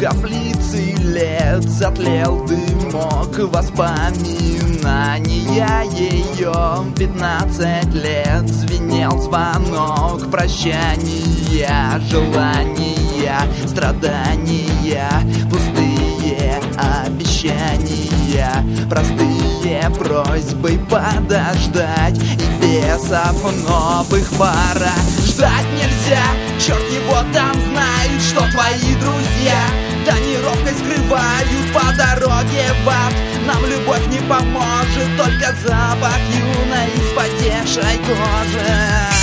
каплицы лет затлел дымок воспоминания ее. 15 лет звенел звонок прощания, желания, страдания, пустые обещания, простые просьбы подождать, и бесов новых пора ждать нельзя. Черт его там знает, что твои друзья тонировкой скрывают по дороге в ад. Нам любовь не поможет, только запах юной вспотевшей кожи.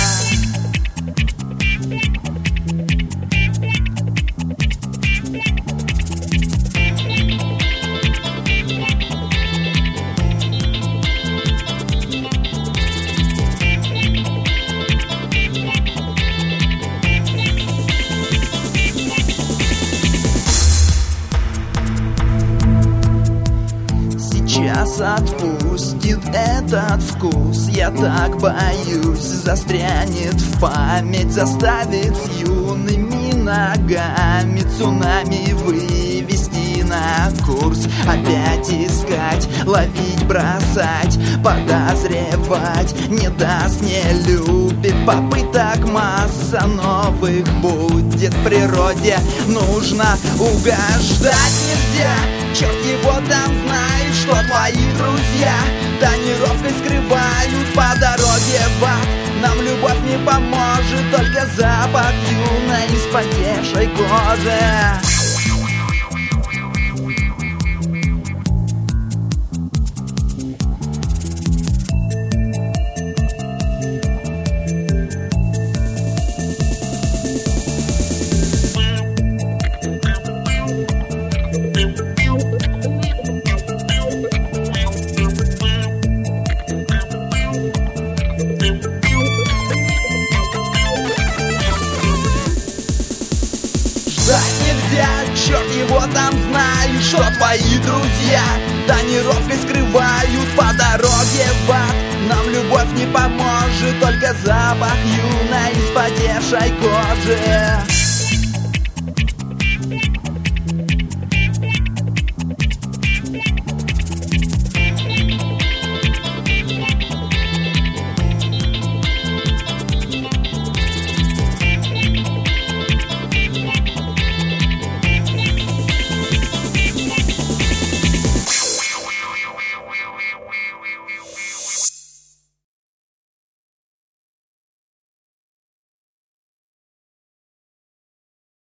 Сейчас отпустит этот вкус, я так боюсь, застрянет в память, заставит с юными ногами цунами вывести на курс. Опять искать, ловить, бросать, подозревать, не даст, не любит. Попыток масса новых будет в природе, нужно угождать нельзя. Черт его там знает, что твои друзья тонировкой скрывают по дороге в ад. Нам любовь не поможет, только запах юной вспотевшей кожи. Ждать нельзя, черт его там знает, что твои друзья тонировкой скрывают по дороге в ад. Нам любовь не поможет, только запах юной вспотевшей кожи.